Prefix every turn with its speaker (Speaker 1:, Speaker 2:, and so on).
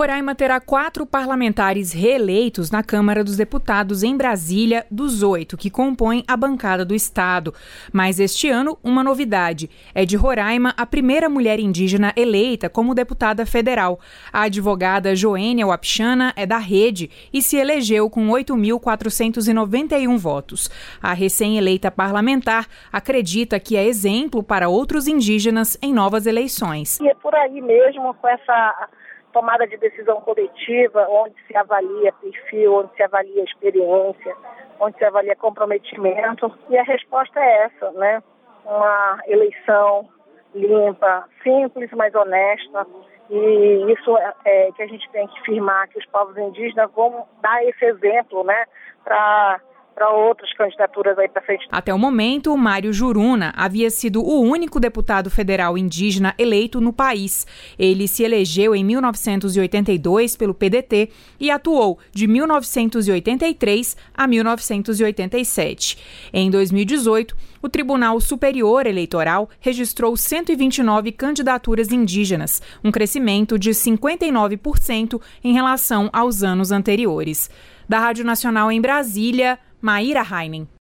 Speaker 1: Roraima terá 4 parlamentares reeleitos na Câmara dos Deputados em Brasília, dos 8 que compõem a bancada do Estado. Mas este ano, uma novidade. É de Roraima a primeira mulher indígena eleita como deputada federal. A advogada Joênia Wapichana é da Rede e se elegeu com 8.491 votos. A recém-eleita parlamentar acredita que é exemplo para outros indígenas em novas eleições.
Speaker 2: E é por aí mesmo, com essa tomada de decisão coletiva, onde se avalia perfil, onde se avalia experiência, onde se avalia comprometimento. E a resposta é essa, né? Uma eleição limpa, simples, mas honesta. E isso é que a gente tem que firmar, que os povos indígenas vão dar esse exemplo, né? Para outras candidaturas aí para frente.
Speaker 1: Até o momento, Mário Juruna havia sido o único deputado federal indígena eleito no país. Ele se elegeu em 1982 pelo PDT e atuou de 1983 a 1987. Em 2018, o Tribunal Superior Eleitoral registrou 129 candidaturas indígenas, um crescimento de 59% em relação aos anos anteriores. Da Rádio Nacional em Brasília, Maíra Heinen.